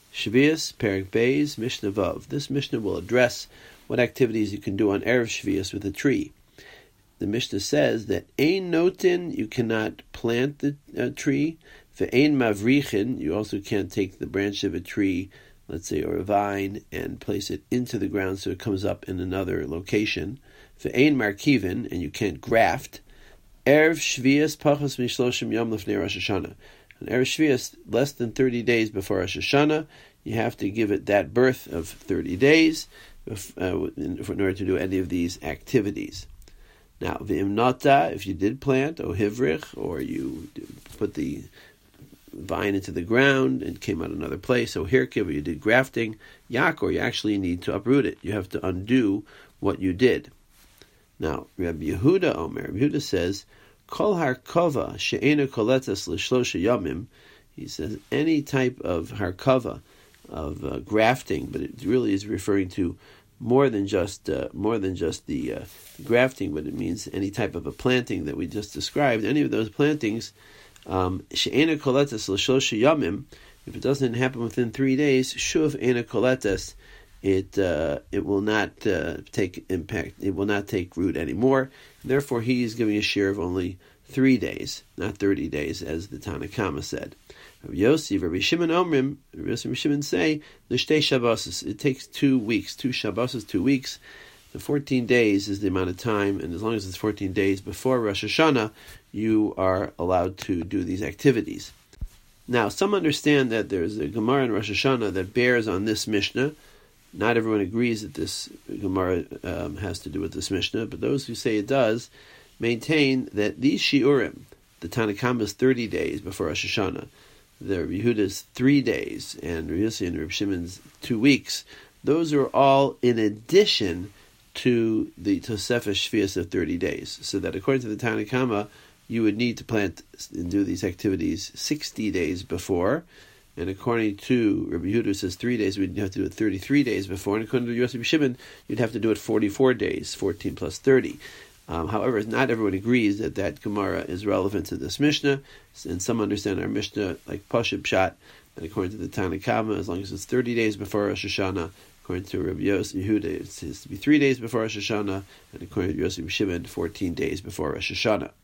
Shvius, Perek Beis, Mishnah Vav. This Mishnah will address what activities you can do on Erev Shvius with a tree. The Mishnah says that Ein Notin, you cannot plant the tree. Ve'ein Mavrichin, you also can't take the branch of a tree, let's say, or a vine, and place it into the ground so it comes up in another location. Ve'ein Markivin, and you can't graft. Erev Shvius Pachas Mishloshim Yom Lefnei Rosh Hashanah. On Erev Shvius, less than 30 days before Rosh Hashanah, you have to give it that birth of 30 days in order to do any of these activities. Now, v'imnata, if you did plant, or hivrich, or you put the vine into the ground and came out another place, or hirkiv, or you did grafting, yakor, you actually need to uproot it. You have to undo what you did. Now, Rabbi Yehuda Omer, Rabbi Yehuda says, Kol harkava she'ena koletas l'shlosha yamim. He says any type of harkava, of grafting, but it really is referring to more than just the grafting, but it means any type of a planting that we just described. Any of those plantings, she'ena koletas l'shlosha yamim. If it doesn't happen within 3 days, shuv ena koletas, it will not take impact. It will not take root anymore. Therefore, he is giving a share of only 3 days, not 30 days, as the Tanna Kama said. Rabbi Yossi, Rabbi Shimon Omrim, Rabbi Yossi and Shimon say, l'shtei Shabbosos. It takes 2 weeks, 2 Shabbosos, 2 weeks. The 14 days is the amount of time, and as long as it's 14 days before Rosh Hashanah, you are allowed to do these activities. Now, some understand that there's a Gemara in Rosh Hashanah that bears on this Mishnah. Not everyone agrees that this Gemara has to do with this Mishnah, but those who say it does maintain that these Shiurim, the Tanna Kama's 30 days before Rosh Hashanah, the Rabbi Yehuda's 3 days, and Rabbi Yossi and Rabbi Shimon's 2 weeks, those are all in addition to the Tosefes Shvius of 30 days. So that according to the Tanna Kama, you would need to plant and do these activities 60 days before. And according to Rabbi Yehuda, says 3 days, we'd have to do it 33 days before. And according to Yosef Shimon, you'd have to do it 44 days, 14 plus 30. However, not everyone agrees that that Gemara is relevant to this Mishnah. And some understand our Mishnah like Pashut Pshat, that according to the Tanna Kama, as long as it's 30 days before Rosh Hashanah, according to Rabbi Yehuda, it has to be 3 days before Rosh Hashanah, and according to Yosef Shimon, 14 days before Rosh Hashanah.